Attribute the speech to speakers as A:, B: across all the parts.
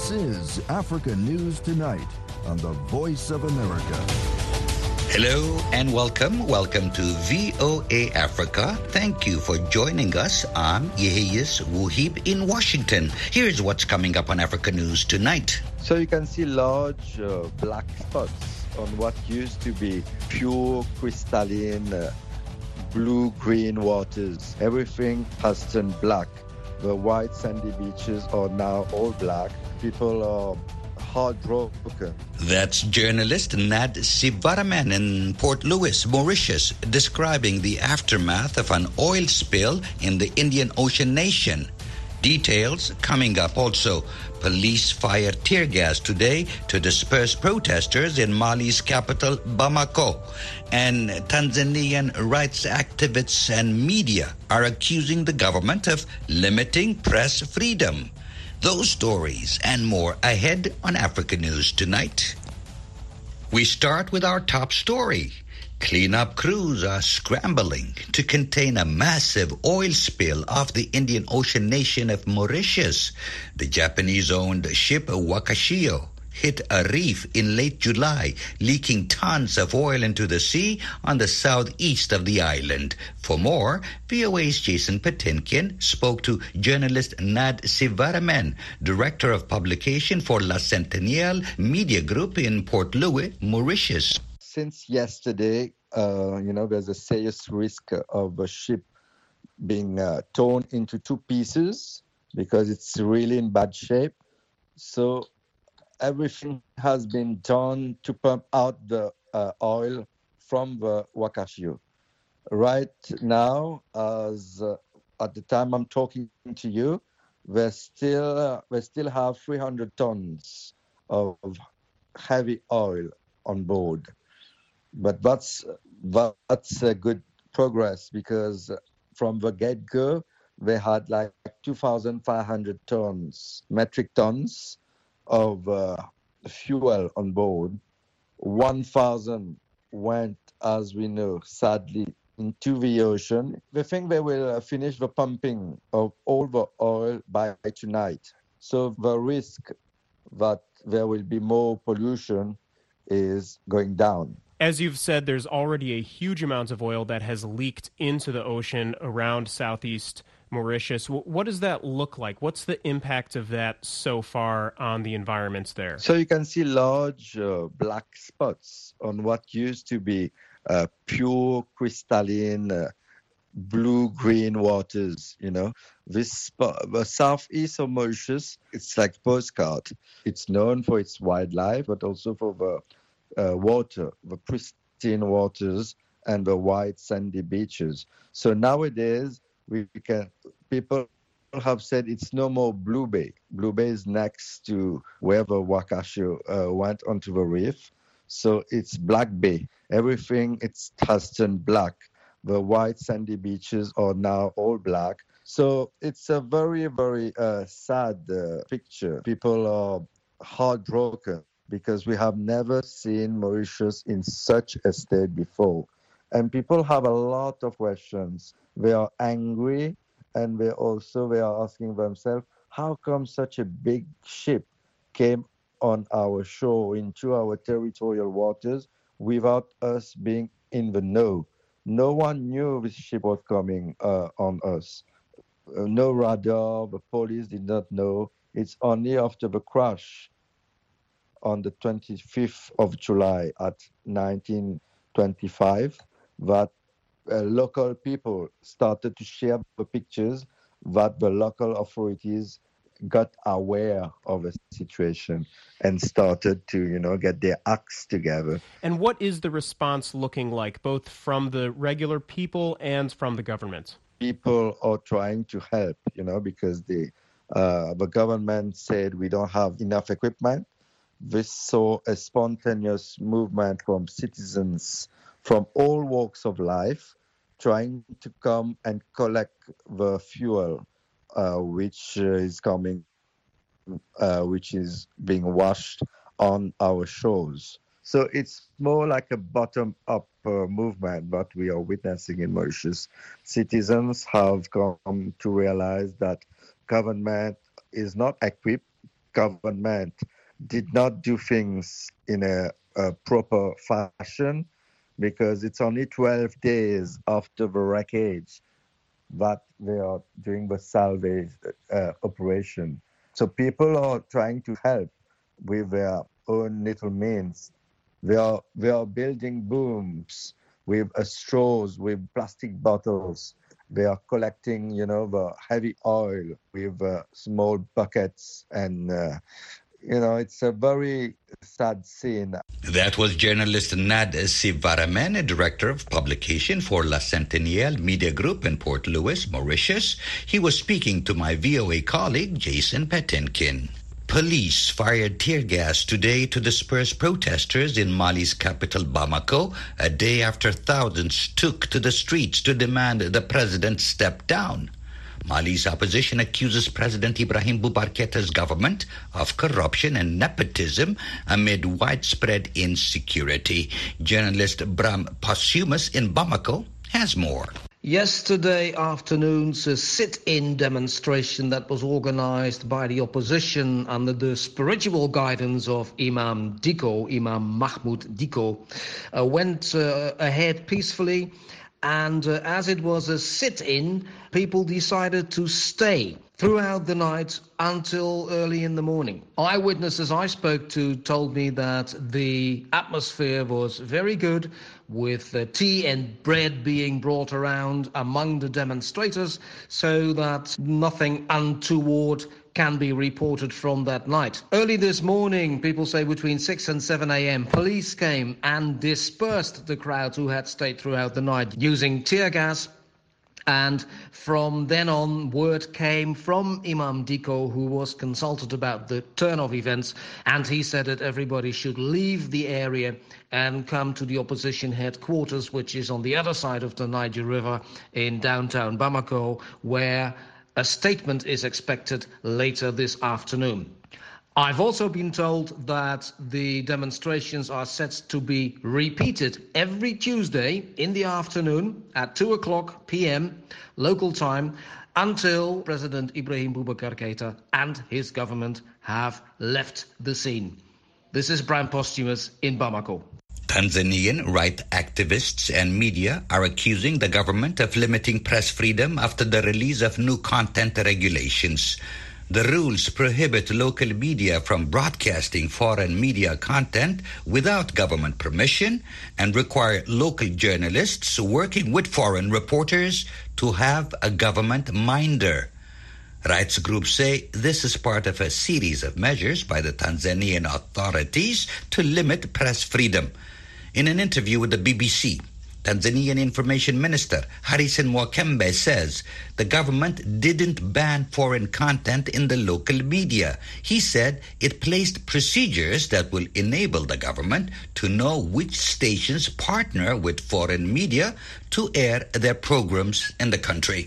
A: This is Africa News Tonight on the Voice of America.
B: Hello and welcome. Welcome to VOA Africa. Thank you for joining us. I'm Yeheyes Wuhib in Washington. Here's what's coming up on Africa News Tonight.
C: So you can see large black spots on what used to be pure crystalline blue-green waters. Everything has turned black. The white sandy beaches are now all black. People are heartbroken.
B: That's journalist Nad Sivaraman in Port Louis, Mauritius, describing the aftermath of an oil spill in the Indian Ocean nation. Details coming up also. Police fired tear gas today to disperse protesters in Mali's capital, Bamako. And Tanzanian rights activists and media are accusing the government of limiting press freedom. Those stories and more ahead on Africa News Tonight. We start with our top story. Cleanup crews are scrambling to contain a massive oil spill off the Indian Ocean nation of Mauritius. The Japanese-owned ship Wakashio hit a reef in late July, leaking tons of oil into the sea on the southeast of the island. For more, VOA's Jason Patinkin spoke to journalist Nad Sivaraman, director of publication for La Centennial Media Group in Port Louis, Mauritius.
C: Since yesterday, there's a serious risk of a ship being torn into two pieces because it's really in bad shape. So everything has been done to pump out the oil from the Wakashio. Right now, at the time I'm talking to you, we still have 300 tons of heavy oil on board. But that's a good progress because from the get-go, they had like 2,500 metric tons of fuel on board. 1,000 went, as we know, sadly, into the ocean. They think they will finish the pumping of all the oil by tonight. So the risk that there will be more pollution is going down.
D: As you've said, there's already a huge amount of oil that has leaked into the ocean around southeast Mauritius. What does that look like? What's the impact of that so far on the environment there?
C: So you can see large black spots on what used to be pure crystalline blue-green waters, The southeast of Mauritius, it's like postcard. It's known for its wildlife, but also for the water, the pristine waters and the white sandy beaches. So nowadays, people have said it's no more Blue Bay. Blue Bay is next to where the Wakashio went onto the reef. So it's Black Bay. Everything has turned black. The white sandy beaches are now all black. So it's a very, very sad picture. People are heartbroken because we have never seen Mauritius in such a state before. And people have a lot of questions. They are angry, and they are asking themselves, how come such a big ship came on our shore into our territorial waters without us being in the know? No one knew this ship was coming on us. No radar, the police did not know. It's only after the crash on the 25th of July at 1925 that local people started to share the pictures, that the local authorities got aware of the situation and started to, get their acts together.
D: And what is the response looking like, both from the regular people and from the government?
C: People are trying to help, because the government said we don't have enough equipment. We saw a spontaneous movement from citizens from all walks of life trying to come and collect the fuel which is being washed on our shores. So it's more like a bottom-up movement that we are witnessing in Mauritius. Citizens have come to realize that government is not equipped government did not do things in a proper fashion, because it's only 12 days after the wreckage that they are doing the salvage operation. So people are trying to help with their own little means. They are building booms with straws, with plastic bottles. They are collecting, the heavy oil with small buckets, and it's a very sad scene.
B: That was journalist Nad Sivaraman, director of publication for La Centennial Media Group in Port Louis, Mauritius. He was speaking to my VOA colleague, Jason Petinkin. Police fired tear gas today to disperse protesters in Mali's capital, Bamako, a day after thousands took to the streets to demand the president step down. Mali's opposition accuses President Ibrahim Boubacar Keita's government of corruption and nepotism amid widespread insecurity. Journalist Bram Posthumus in Bamako has more.
E: Yesterday afternoon's sit-in demonstration that was organized by the opposition under the spiritual guidance of Imam Mahmoud Dicko, went ahead peacefully. And as it was a sit-in, people decided to stay throughout the night until early in the morning. Eyewitnesses I spoke to told me that the atmosphere was very good, with tea and bread being brought around among the demonstrators, so that nothing untoward can be reported from that night. Early this morning, people say between 6 and 7 a.m., police came and dispersed the crowd who had stayed throughout the night using tear gas. And from then on, word came from Imam Dicko, who was consulted about the turn of events, and he said that everybody should leave the area and come to the opposition headquarters, which is on the other side of the Niger River in downtown Bamako, where a statement is expected later this afternoon. I've also been told that the demonstrations are set to be repeated every Tuesday in the afternoon at 2:00 p.m. local time until President Ibrahim Boubacar Keita and his government have left the scene. This is Bram Posthumus in Bamako.
B: Tanzanian right activists and media are accusing the government of limiting press freedom after the release of new content regulations. The rules prohibit local media from broadcasting foreign media content without government permission and require local journalists working with foreign reporters to have a government minder. Rights groups say this is part of a series of measures by the Tanzanian authorities to limit press freedom. In an interview with the BBC, Tanzanian Information Minister Harrison Mwakembe says the government didn't ban foreign content in the local media. He said it placed procedures that will enable the government to know which stations partner with foreign media to air their programs in the country.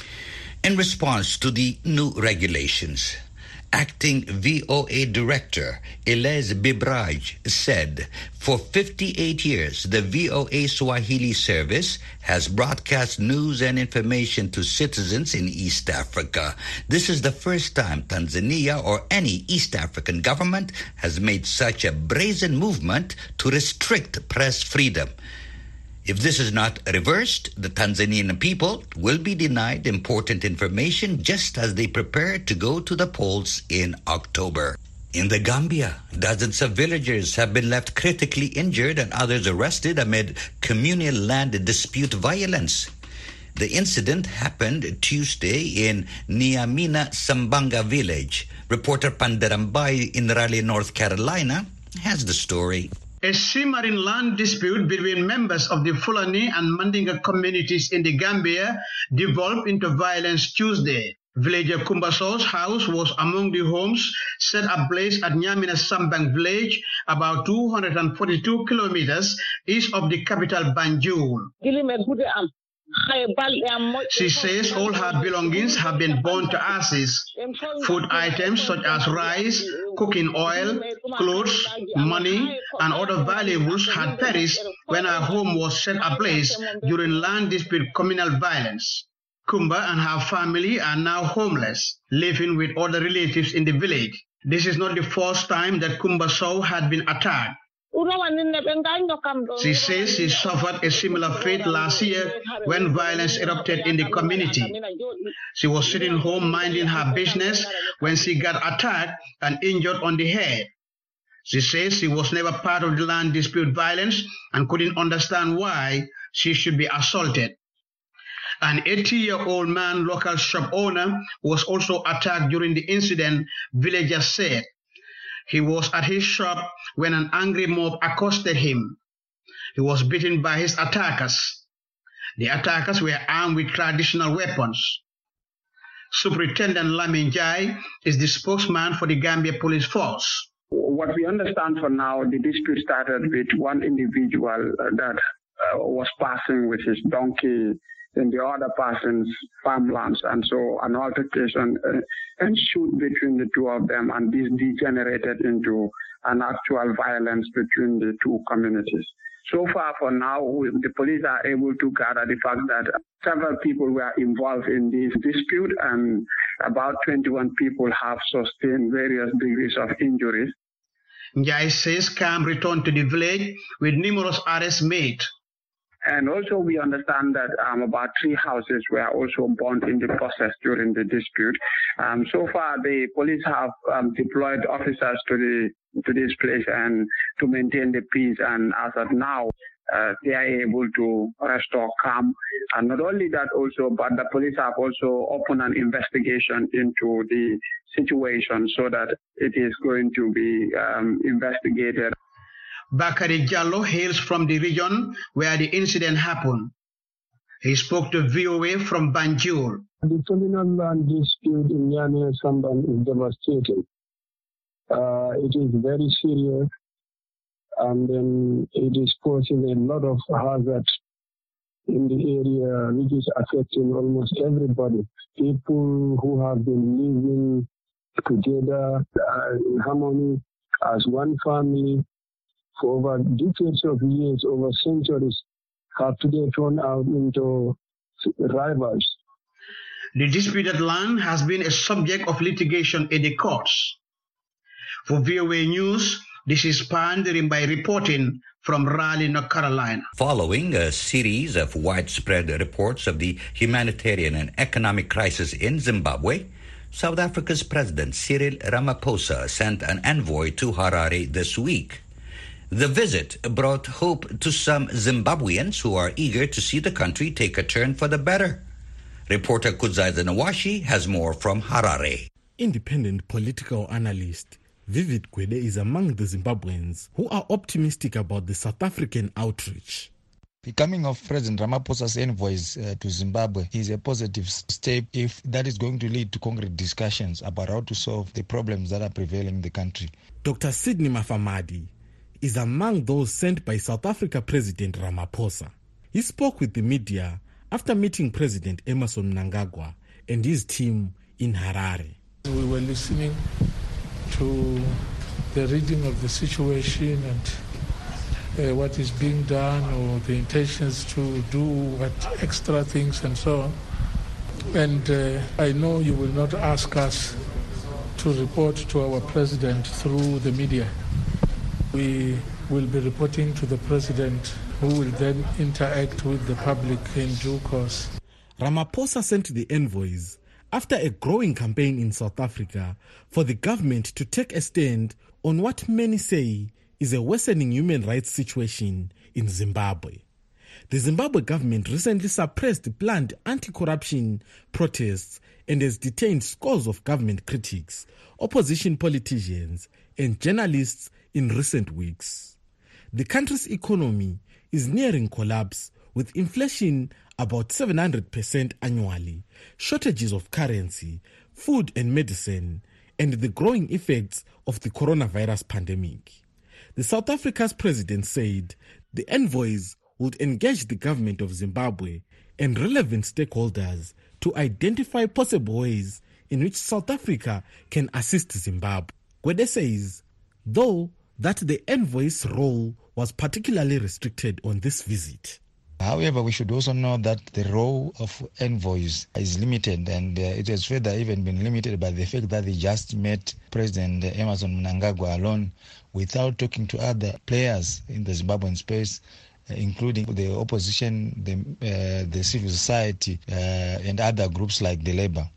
B: In response to the new regulations, Acting VOA Director Elez Bibraj said, for 58 years, the VOA Swahili service has broadcast news and information to citizens in East Africa. This is the first time Tanzania or any East African government has made such a brazen movement to restrict press freedom. If this is not reversed, the Tanzanian people will be denied important information just as they prepare to go to the polls in October. In the Gambia, dozens of villagers have been left critically injured and others arrested amid communal land dispute violence. The incident happened Tuesday in Niamina Sambanga village. Reporter Pandarambai in Raleigh, North Carolina, has the story.
F: A simmering land dispute between members of the Fulani and Mandinga communities in the Gambia devolved into violence Tuesday. Villager Kumbaso's house was among the homes set ablaze at Nyamina Sambang village, about 242 kilometers east of the capital Banjul. She says all her belongings have been burned to ashes. Food items such as rice, cooking oil, clothes, money, and other valuables had perished when her home was set ablaze during land dispute communal violence. Kumba and her family are now homeless, living with other relatives in the village. This is not the first time that Kumba Sow had been attacked. She says she suffered a similar fate last year when violence erupted in the community. She was sitting home minding her business when she got attacked and injured on the head. She says she was never part of the land dispute violence and couldn't understand why she should be assaulted. An 80-year-old man, local shop owner, was also attacked during the incident, villagers said. He was at his shop when an angry mob accosted him. He was beaten by his attackers. The attackers were armed with traditional weapons. Superintendent Lamin Jai is the spokesman for the Gambia Police Force.
G: What we understand for now, the dispute started with one individual that was passing with his donkey in the other person's farmlands, and so an altercation ensued between the two of them, and this degenerated into an actual violence between the two communities. So far, for now, the police are able to gather the fact that several people were involved in this dispute, and about 21 people have sustained various degrees of injuries.
F: Njai says calm returned to the village with numerous arrests made.
G: And also we understand that about 3 houses were also burnt in the process during the dispute. So far, the police have deployed officers to this place and to maintain the peace. And as of now, they are able to restore calm. And not only that also, but the police have also opened an investigation into the situation so that it is going to be investigated.
F: Bakari Jallo hails from the region where the incident happened. He spoke to VOA from Banjul.
H: The communal land dispute in Nyame Samban is devastating. It is very serious, and then it is causing a lot of hazard in the area, which is affecting almost everybody. People who have been living together in harmony as one family for over decades of years, over centuries, have today turned out into rivals.
F: The disputed land has been a subject of litigation in the courts. For VOA News, this is Pandering by reporting from Raleigh, North Carolina.
B: Following a series of widespread reports of the humanitarian and economic crisis in Zimbabwe, South Africa's President Cyril Ramaphosa sent an envoy to Harare this week. The visit brought hope to some Zimbabweans who are eager to see the country take a turn for the better. Reporter Kudzai Nawashi has more from Harare.
I: Independent political analyst Vivid Gwede is among the Zimbabweans who are optimistic about the South African outreach.
J: The coming of President Ramaphosa's envoys to Zimbabwe is a positive step if that is going to lead to concrete discussions about how to solve the problems that are prevailing in the country.
I: Dr. Sidney Mafamadi is among those sent by South Africa President Ramaphosa. He spoke with the media after meeting President Emmerson Mnangagwa and his team in Harare.
K: We were listening to the reading of the situation and what is being done, or the intentions to do what extra things and so on. And I know you will not ask us to report to our president through the media. We will be reporting to the president, who will then interact with the public in due course.
I: Ramaphosa sent the envoys after a growing campaign in South Africa for the government to take a stand on what many say is a worsening human rights situation in Zimbabwe. The Zimbabwe government recently suppressed planned anti-corruption protests and has detained scores of government critics, opposition politicians, and journalists in recent weeks. The country's economy is nearing collapse, with inflation about 700% annually, shortages of currency, food and medicine, and the growing effects of the coronavirus pandemic. The South Africa's president said the envoys would engage the government of Zimbabwe and relevant stakeholders to identify possible ways in which South Africa can assist Zimbabwe. Gwede says, though, that the envoy's role was particularly restricted on this visit.
J: However, we should also know that the role of envoys is limited, and it has further even been limited by the fact that they just met President Emmerson Mnangagwa alone without talking to other players in the Zimbabwean space, including the opposition, the civil society, and other groups like the Labour.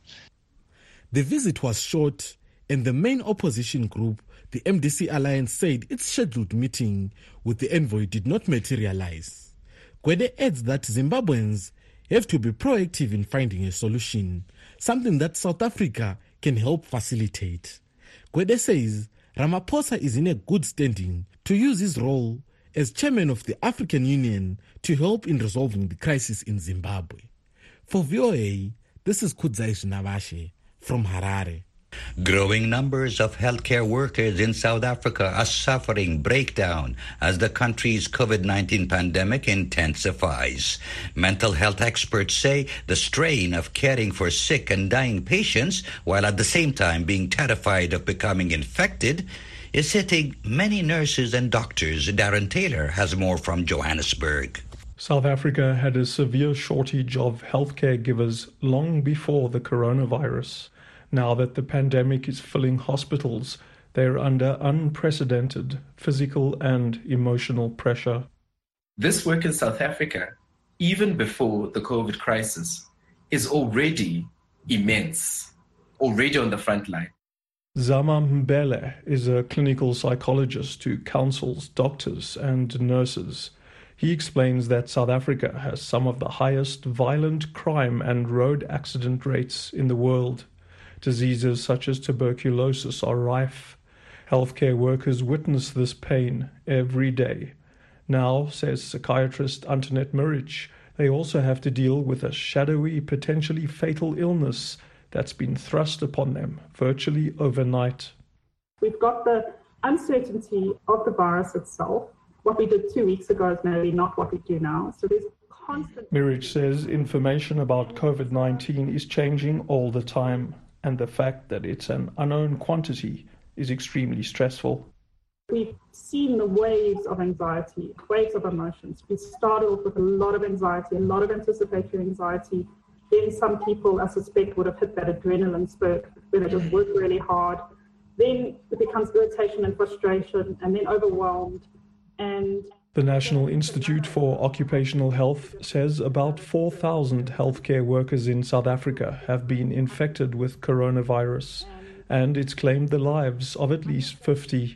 I: The visit was short, and the main opposition group, the MDC Alliance, said its scheduled meeting with the envoy did not materialize. Gwede adds that Zimbabweans have to be proactive in finding a solution, something that South Africa can help facilitate. Gwede says Ramaphosa is in a good standing to use his role as chairman of the African Union to help in resolving the crisis in Zimbabwe. For VOA, this is Kudzai Shinavashe from Harare.
B: Growing numbers of healthcare workers in South Africa are suffering breakdown as the country's COVID-19 pandemic intensifies. Mental health experts say the strain of caring for sick and dying patients, while at the same time being terrified of becoming infected, is hitting many nurses and doctors. Darren Taylor has more from Johannesburg.
L: South Africa had a severe shortage of healthcare givers long before the coronavirus. Now that the pandemic is filling hospitals, they are under unprecedented physical and emotional pressure.
M: This work in South Africa, even before the COVID crisis, is already immense, already on the front line.
L: Zama Mbele is a clinical psychologist who counsels doctors and nurses. He explains that South Africa has some of the highest violent crime and road accident rates in the world. Diseases such as tuberculosis are rife. Healthcare workers witness this pain every day. Now, says psychiatrist Antoinette Murich, they also have to deal with a shadowy, potentially fatal illness that's been thrust upon them virtually overnight.
N: We've got the uncertainty of the virus itself. What we did 2 weeks ago is maybe not what we do now. So there's constant...
L: Murich says information about COVID-19 is changing all the time, and the fact that it's an unknown quantity is extremely stressful.
N: We've seen the waves of anxiety, waves of emotions. We started off with a lot of anxiety, a lot of anticipatory anxiety. Then some people, I suspect, would have hit that adrenaline spurt where they just work really hard. Then it becomes irritation and frustration, and then overwhelmed. And
L: the National Institute for Occupational Health says about 4,000 healthcare workers in South Africa have been infected with coronavirus, and it's claimed the lives of at least 50.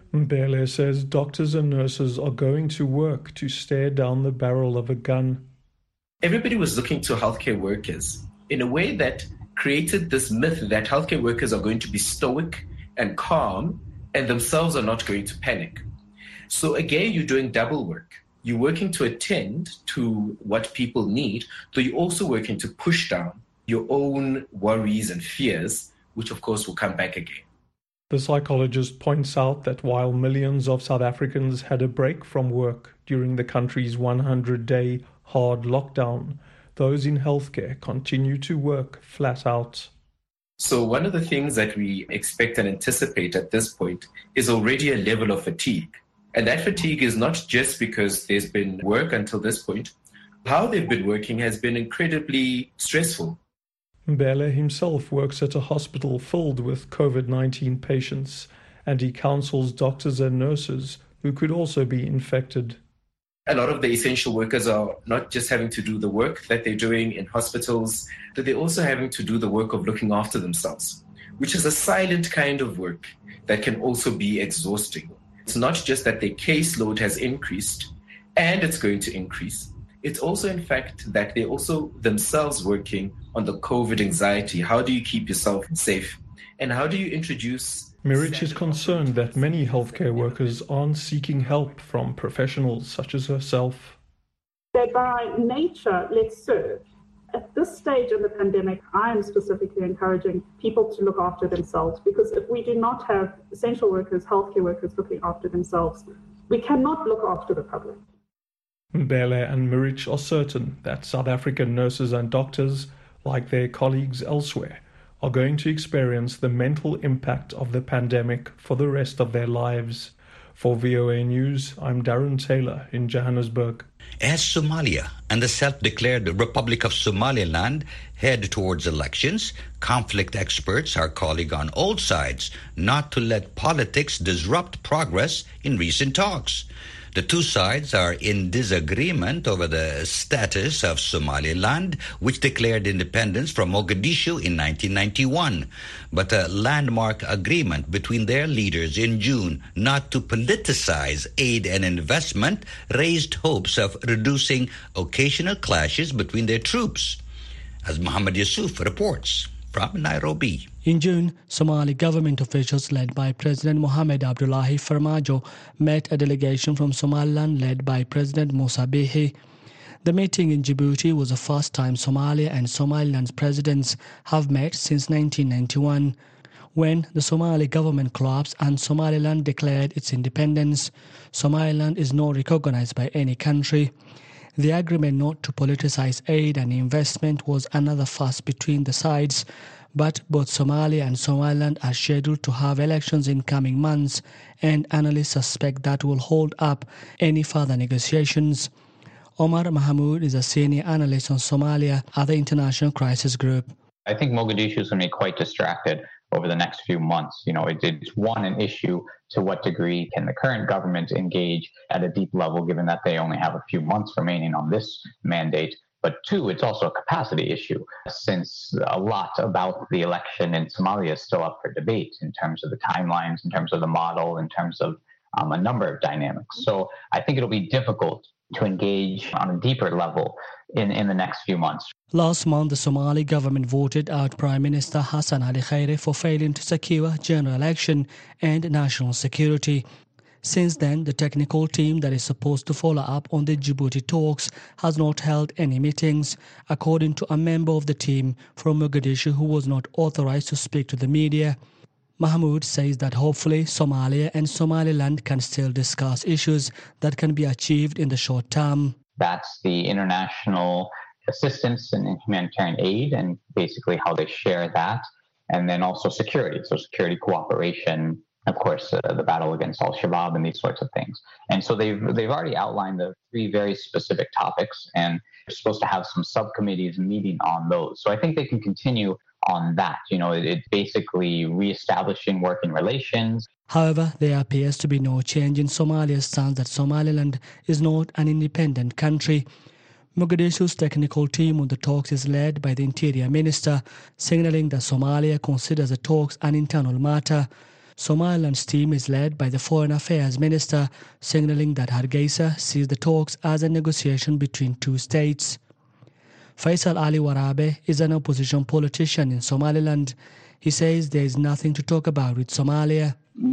L: Mbele says doctors and nurses are going to work to stare down the barrel of a gun.
M: Everybody was looking to healthcare workers in a way that created this myth that healthcare workers are going to be stoic and calm and themselves are not going to panic. So again, you're doing double work. You're working to attend to what people need, but you're also working to push down your own worries and fears, which of course will come back again.
L: The psychologist points out that while millions of South Africans had a break from work during the country's 100-day hard lockdown, those in healthcare continue to work flat out.
M: So one of the things that we expect and anticipate at this point is already a level of fatigue. And that fatigue is not just because there's been work until this point. How they've been working has been incredibly stressful.
L: Mbele himself works at a hospital filled with COVID-19 patients, and he counsels doctors and nurses who could also be infected.
M: A lot of the essential workers are not just having to do the work that they're doing in hospitals, but they're also having to do the work of looking after themselves, which is a silent kind of work that can also be exhausting. It's not just that their caseload has increased and it's going to increase. It's also, in fact, that they're also themselves working on the COVID anxiety. How do you keep yourself safe? And how do you introduce...
L: Murich is concerned that many healthcare workers aren't seeking help from professionals such as herself.
N: They're by nature, let's serve. At this stage in the pandemic, I am specifically encouraging people to look after themselves, because if we do not have essential workers, healthcare workers looking after themselves, we cannot look after the public.
L: Mbele and Murich are certain that South African nurses and doctors, like their colleagues elsewhere, are going to experience the mental impact of the pandemic for the rest of their lives. For VOA News, I'm Darren Taylor in Johannesburg.
B: As Somalia and the self-declared Republic of Somaliland head towards elections, conflict experts are calling on all sides not to let politics disrupt progress in recent talks. The two sides are in disagreement over the status of Somaliland, which declared independence from Mogadishu in 1991. But a landmark agreement between their leaders in June not to politicize aid and investment raised hopes of reducing occasional clashes between their troops. As Muhammad Yusuf reports from Nairobi.
O: In June, Somali government officials led by President Mohamed Abdullahi Farmajo met a delegation from Somaliland led by President Musa Bihi. The meeting in Djibouti was the first time Somalia and Somaliland's presidents have met since 1991, when the Somali government collapsed and Somaliland declared its independence. Somaliland is not recognized by any country. The agreement not to politicize aid and investment was another fuss between the sides, but both Somalia and Somaliland are scheduled to have elections in coming months, and analysts suspect that will hold up any further negotiations. Omar Mahmoud is a senior analyst on Somalia at the International Crisis Group.
P: I think Mogadishu is going to be quite distracted over the next few months. It's an issue to what degree can the current government engage at a deep level, given that they only have a few months remaining on this mandate. But two, it's also a capacity issue, since a lot about the election in Somalia is still up for debate in terms of the timelines, in terms of the model, in terms of a number of dynamics. So I think it'll be difficult to engage on a deeper level in the next few months.
O: Last month, the Somali government voted out Prime Minister Hassan Ali Khaire for failing to secure general election and national security. Since then, the technical team that is supposed to follow up on the Djibouti talks has not held any meetings, according to a member of the team from Mogadishu who was not authorized to speak to the media. Mahmoud says that hopefully Somalia and Somaliland can still discuss issues that can be achieved in the short term.
P: That's the international assistance and humanitarian aid, and basically how they share that, and then also security, so security cooperation, of course, the battle against Al-Shabaab and these sorts of things. And so they've already outlined the three very specific topics, and they're supposed to have some subcommittees meeting on those. So I think they can continue on that. It's basically reestablishing working relations.
O: However, there appears to be no change in Somalia's stance that Somaliland is not an independent country. Mogadishu's technical team on the talks is led by the Interior Minister, signaling that Somalia considers the talks an internal matter. Somaliland's team is led by the Foreign Affairs Minister, signaling that Hargeisa sees the talks as a negotiation between two states. Faisal Ali Warabe is an opposition politician in Somaliland. He says there is nothing to talk about with Somalia.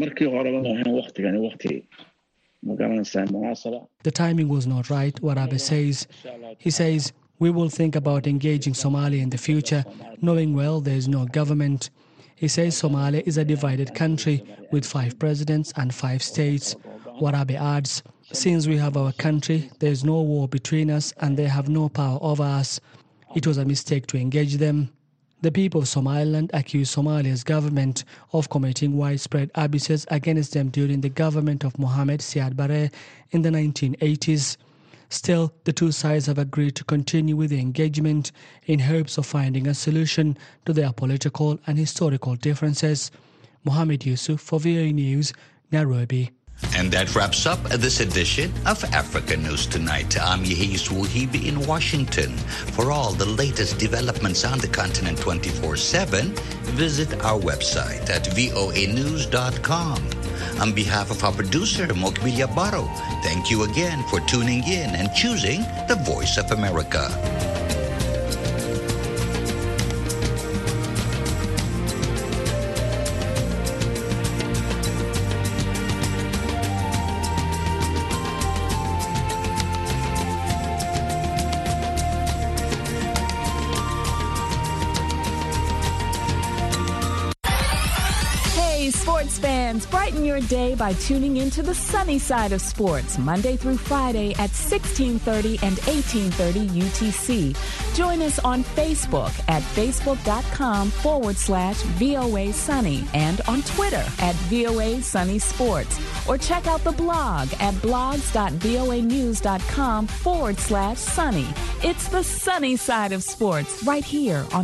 O: The timing was not right, Warabe says. He says, we will think about engaging Somalia in the future, knowing well there is no government. He says Somalia is a divided country with 5 presidents and 5 states. Warabe adds, since we have our country, there is no war between us and they have no power over us. It was a mistake to engage them. The people of Somaliland accuse Somalia's government of committing widespread abuses against them during the government of Mohamed Siad Barre in the 1980s. Still, the two sides have agreed to continue with the engagement in hopes of finding a solution to their political and historical differences. Mohamed Yusuf for VOA News, Nairobi.
B: And that wraps up this edition of Africa News Tonight. I'm Yehis Wuhibi in Washington. For all the latest developments on the continent 24/7, visit our website at voanews.com. On behalf of our producer, Mokbilia Baro, thank you again for tuning in and choosing the Voice of America.
Q: Fans, brighten your day by tuning into the sunny side of sports, Monday through Friday at 16:30 and 18:30 UTC. Join us on Facebook at facebook.com/VOA Sunny and on Twitter at VOA Sunny Sports. Or check out the blog at blogs.voanews.com/sunny. It's the sunny side of sports right here on